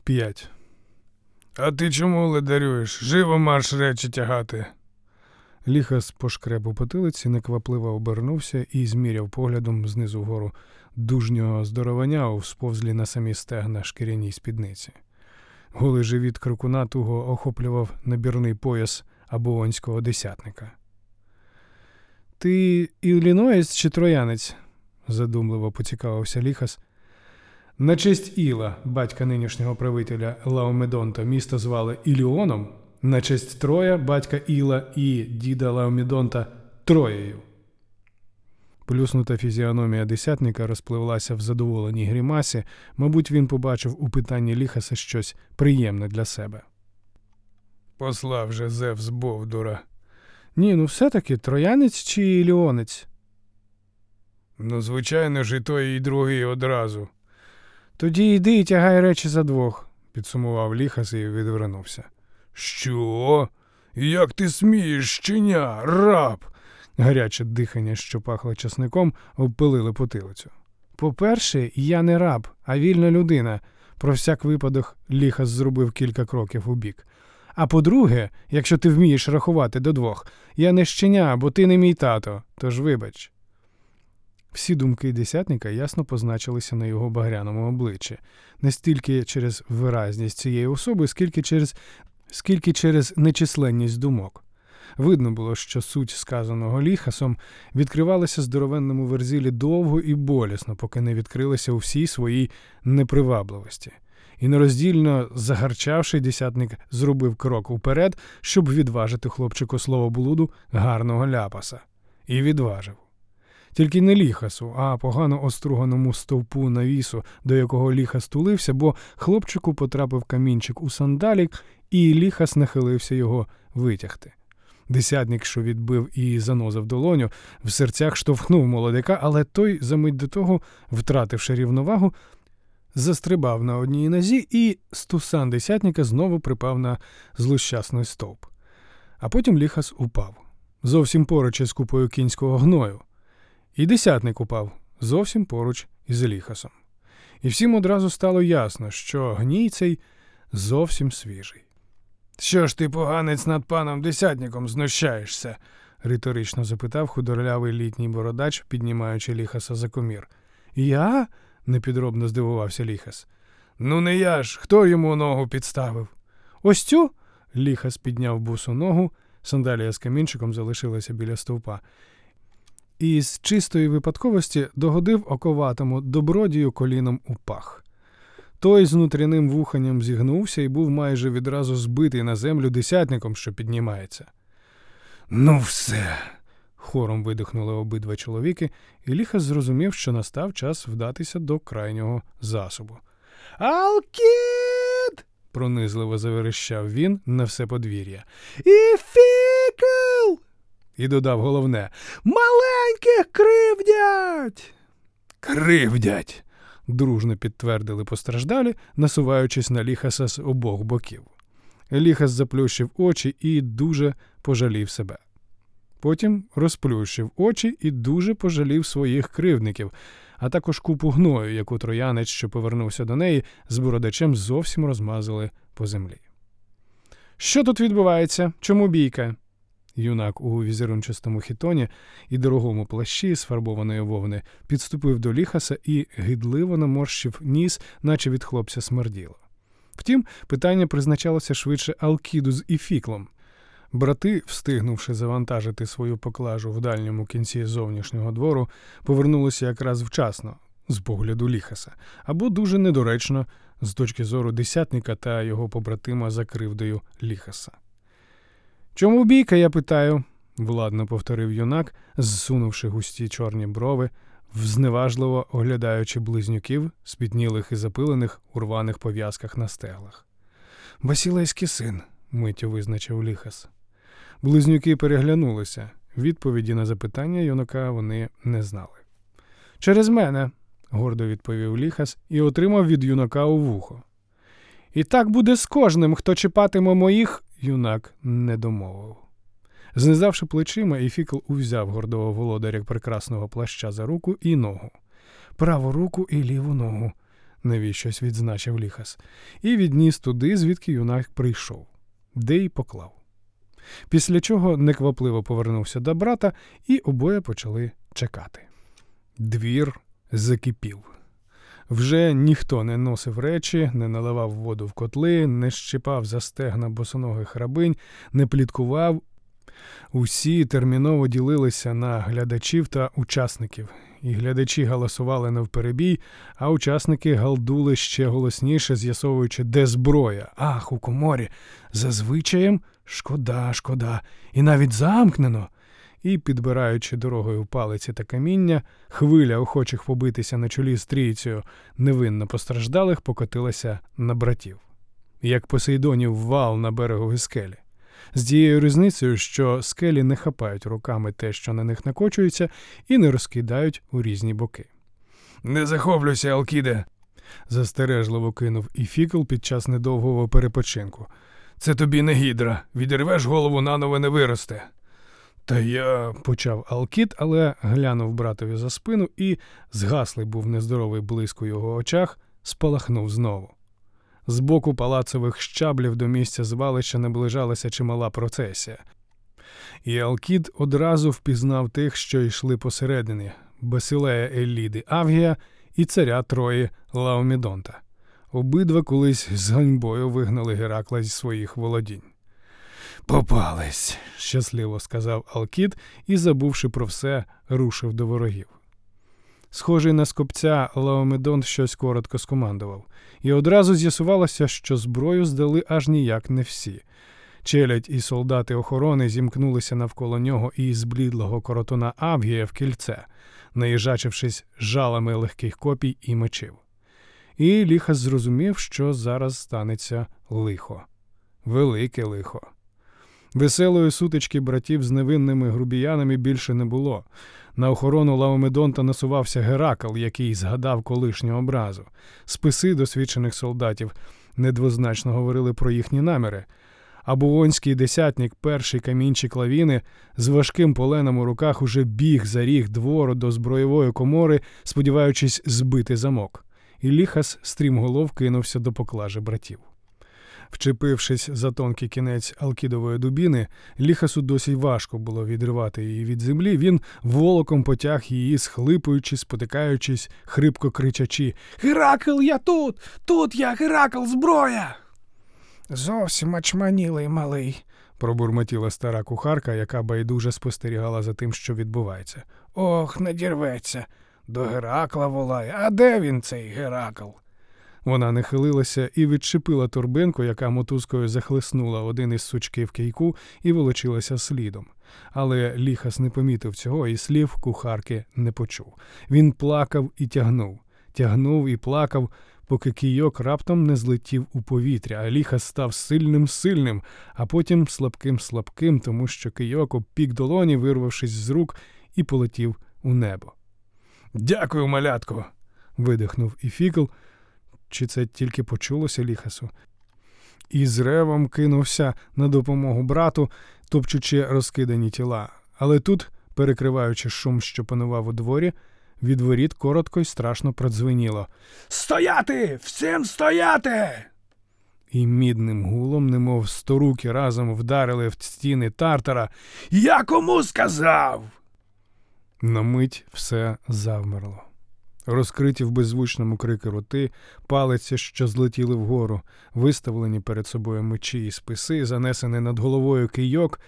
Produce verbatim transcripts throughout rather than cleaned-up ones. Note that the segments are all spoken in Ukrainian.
п'ять. А ти чому ледарюєш? Живо марш речі тягати. Ліхас пошкреб у потилиці, неквапливо обернувся і зміряв поглядом знизу вгору дужнього здоровання у сповзлі на самі стегна шкіряній спідниці. Голий живіт крикуна туго охоплював набірний пояс абоонського десятника. «Ти ілліноєць чи троянець?» – задумливо поцікавився Ліхас. На честь Іла, батька нинішнього правителя Лаомедонта, місто звали Іліоном, на честь Троя, батька Іла і діда Лаомедонта – Троєю. Плюснута фізіономія десятника розпливлася в задоволеній грімасі, мабуть, він побачив у питанні Ліхаса щось приємне для себе. «Послав же Зевс бовдура». «Ні, ну все-таки троянець чи іліонець?» «Ну, звичайно ж, і той, і другий одразу». «Тоді йди і тягай речі за двох», – підсумував Ліхас і відвернувся. «Що? Як ти смієш, щеня, раб?» Гаряче дихання, що пахло часником, обпилили потилицю. «По-перше, я не раб, а вільна людина», – про всяк випадок Ліхас зробив кілька кроків убік. «А по-друге, якщо ти вмієш рахувати до двох, я не щеня, бо ти не мій тато, тож вибач». Всі думки десятника ясно позначилися на його багряному обличчі, не стільки через виразність цієї особи, скільки через, скільки через нечисленність думок. Видно було, що суть сказаного Ліхасом відкривалася здоровенному верзилі довго і болісно, поки не відкрилася у всій своїй непривабливості. І нероздільно загарчавши, десятник зробив крок уперед, щоб відважити хлопчику словоблуду гарного ляпаса. І відважив. Тільки не Ліхасу, а погано оструганому стовпу навісу, до якого Ліхас тулився, бо хлопчику потрапив камінчик у сандалік, і Ліхас нахилився його витягти. Десятник, що відбив і занозив долоню, в серцях штовхнув молодика, але той, за мить до того, втративши рівновагу, застрибав на одній нозі, і стусан десятника знову припав на злощасний стовп. А потім Ліхас упав, зовсім поруч із купою кінського гною. І десятник упав, зовсім поруч із Ліхасом. І всім одразу стало ясно, що гній цей зовсім свіжий. «Що ж ти, поганець, над паном десятником знущаєшся?» – риторично запитав худорлявий літній бородач, піднімаючи Ліхаса за комір. «Я?» – непідробно здивувався Ліхас. «Ну не я ж! Хто йому ногу підставив?» «Ось цю?» – Ліхас підняв босу ногу, сандалія з камінчиком залишилася біля стовпа. І з чистої випадковості догодив оковатому добродію коліном у пах. Той з внутряним вуханням зігнувся і був майже відразу збитий на землю десятником, що піднімається. «Ну все!» – хором видихнули обидва чоловіки, і Ліхас зрозумів, що настав час вдатися до крайнього засобу. «Алкід!» – пронизливо заверещав він на все подвір'я. «І фікл!» І додав головне: «Маленьких кривдять!» «Кривдять!» – дружно підтвердили постраждалі, насуваючись на Ліхаса з обох боків. Ліхас заплющив очі і дуже пожалів себе. Потім розплющив очі і дуже пожалів своїх кривдників, а також купу гною, яку троянець, що повернувся до неї, з бородачем зовсім розмазали по землі. «Що тут відбувається? Чому бійка?» Юнак у візерунчастому хітоні і дорогому плащі з фарбованої вовни підступив до Ліхаса і гидливо наморщив ніс, наче від хлопця смерділо. Втім, питання призначалося швидше Алкіду з Іфіклом. Брати, встигнувши завантажити свою поклажу в дальньому кінці зовнішнього двору, повернулися якраз вчасно, з погляду Ліхаса, або дуже недоречно, з точки зору десятника та його побратима за кривдою Ліхаса. «Чому бійка, я питаю?» – владно повторив юнак, зсунувши густі чорні брови, зневажливо оглядаючи близнюків, спітнілих і запилених у рваних пов'язках на стеглах. «Басілейський син», – миттю визначив Ліхас. Близнюки переглянулися. Відповіді на запитання юнака вони не знали. «Через мене», – гордо відповів Ліхас і отримав від юнака у вухо. «І так буде з кожним, хто чіпатиме моїх...» Юнак не домовив. Знизавши плечима, Іфікл узяв гордого володаря прекрасного плаща за руку і ногу. «Праву руку і ліву ногу», – навіщось відзначив Ліхас, і відніс туди, звідки юнак прийшов, де й поклав. Після чого неквапливо повернувся до брата, і обоє почали чекати. Двір закипів. Вже ніхто не носив речі, не наливав воду в котли, не щипав за стегна босоногих рабинь, не пліткував. Усі терміново ділилися на глядачів та учасників. І глядачі галасували навперебій, а учасники галдули ще голосніше, з'ясовуючи, де зброя. Ах, у коморі. За звичаєм? Шкода, шкода. І навіть замкнено. І, підбираючи дорогою палиці та каміння, хвиля охочих побитися на чолі з трійцею невинно постраждалих покотилася на братів. Як Посейдонів вал на береговій скелі. З тією різницею, що скелі не хапають руками те, що на них накочується, і не розкидають у різні боки. «Не захоплюйся, Алкіде!» – застережливо кинув Іфікл під час недовгого перепочинку. «Це тобі не гідра. Відірвеш голову, наново не виросте». «Та я...» – почав Алкід, але глянув братові за спину і, згаслий був нездоровий блиск у його очах, спалахнув знову. З боку палацових щаблів до місця звалища наближалася чимала процесія. І Алкід одразу впізнав тих, що йшли посередині – Басилея Елліди Авгія і царя Трої Лаомедонта. Обидва колись з ганьбою вигнали Геракла зі своїх володінь. «Попались!» – щасливо сказав Алкід і, забувши про все, рушив до ворогів. Схожий на скопця, Лаомедонт щось коротко скомандував. І одразу з'ясувалося, що зброю здали аж ніяк не всі. Челядь і солдати охорони зімкнулися навколо нього і зблідлого коротуна Авгія в кільце, наїжачившись жалами легких копій і мечів. І Ліхас зрозумів, що зараз станеться лихо. Велике лихо. Веселої сутички братів з невинними грубіянами більше не було. На охорону Лаомедонта насувався Геракл, який згадав колишню образу. Списи досвідчених солдатів недвозначно говорили про їхні наміри. А бувонський десятник, перший камінчик лавіни, з важким поленом у руках уже біг за ріг двору до зброєвої комори, сподіваючись збити замок. І Ліхас стрімголов кинувся до поклажі братів. Вчепившись за тонкий кінець алкідової дубіни, Ліхасу досі важко було відривати її від землі, він волоком потяг її, схлипуючи, спотикаючись, хрипко кричачи: «Геракл, я тут! Тут я, Геракл, зброя!» «Зовсім очманілий малий», – пробурмотіла стара кухарка, яка байдуже спостерігала за тим, що відбувається. «Ох, не дірветься! До Геракла волає! А де він, цей Геракл?» Вона нахилилася і відчепила торбинку, яка мотузкою захлеснула один із сучків кийку і волочилася слідом. Але Ліхас не помітив цього і слів кухарки не почув. Він плакав і тягнув, тягнув і плакав, поки кийок раптом не злетів у повітря, а Ліхас став сильним-сильним, а потім слабким-слабким, тому що кийок обпік долоні, вирвавшись з рук, і полетів у небо. «Дякую, малятко!» – видихнув Іфікл. Чи це тільки почулося Ліхасу? І з ревом кинувся на допомогу брату, топчучи розкидані тіла. Але тут, перекриваючи шум, що панував у дворі, від воріт коротко й страшно продзвеніло: «Стояти! Всім стояти!» І мідним гулом, немов сторуки, разом вдарили в стіни Тартара. «Я кому сказав?» На мить все завмерло. Розкриті в беззвучному крики роти, палиці, що злетіли вгору, виставлені перед собою мечі і списи, занесений над головою кийок,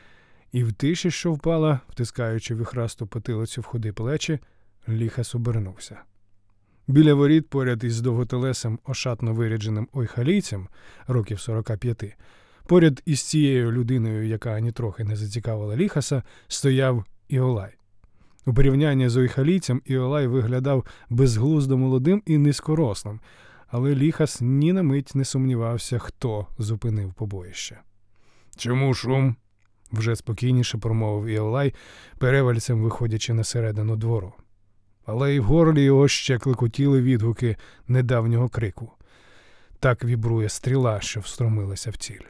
і в тиші, що впала, втискаючи віхрасту потилицю в худі плечі, Ліхас обернувся. Біля воріт, поряд із довготелесим, ошатно вирядженим ойхалійцем, років сорока п'яти, поряд із цією людиною, яка нітрохи не зацікавила Ліхаса, стояв Іолай. У порівнянні з ойхалійцем Іолай виглядав безглуздо молодим і низькорослим, але Ліхас ні на мить не сумнівався, хто зупинив побоїще. «Чому шум?» – вже спокійніше промовив Іолай, перевальцем виходячи на середину двору. Але й в горлі його ще клекотіли відгуки недавнього крику. Так вібрує стріла, що встромилася в ціль.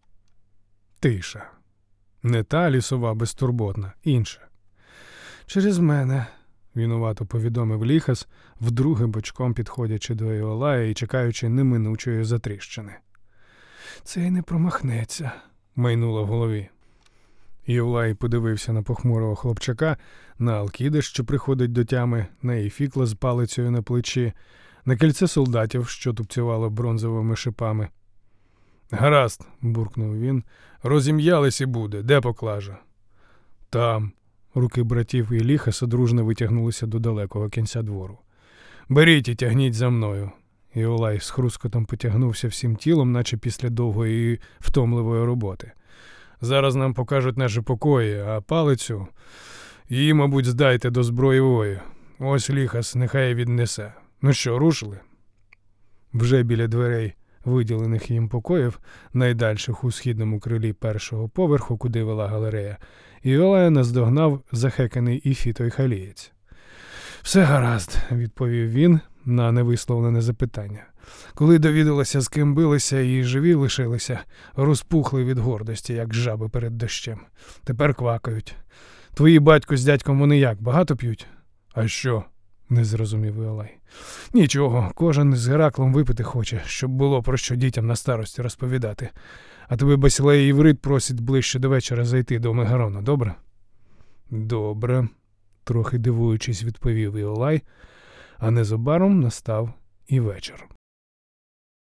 Тиша. Не та лісова безтурботна, інша. «Через мене», винувато повідомив Ліхас, вдруге бочком підходячи до Іолая і чекаючи неминучої затріщини. «Цей не промахнеться», – майнуло в голові. Іолай подивився на похмурого хлопчака, на Алкіда, що приходить до тями, на Єфікла з палицею на плечі, на кільце солдатів, що тупцювало бронзовими шипами. «Гаразд», – буркнув він, – «розім'ялись і буде. Де поклажа?» «Там». Руки братів і Ліхаса дружно витягнулися до далекого кінця двору. «Беріть і тягніть за мною». Іолай з хрускотом потягнувся всім тілом, наче після довгої і втомливої роботи. «Зараз нам покажуть наші покої, а палицю її, мабуть, здайте до зброєвої. Ось Ліхас, нехай віднесе. Ну що, рушили?» Вже біля дверей, виділених їм покоїв, найдальших у східному крилі першого поверху, куди вела галерея, Іолая наздогнав захеканий Іфіто халієць. «Все гаразд», – відповів він на невисловлене запитання. «Коли довідалася, з ким билися і живі лишилися, розпухли від гордості, як жаби перед дощем. Тепер квакають. Твої батько з дядьком вони як, багато п'ють?» «А що?» – не зрозумів Іолай. «Нічого, кожен з Гераклом випити хоче, щоб було про що дітям на старості розповідати. А тебе Басілей Єврит просить ближче до вечора зайти до Мегарона, добре?» «Добре», – трохи дивуючись, відповів Іолай, а незабаром настав і вечір.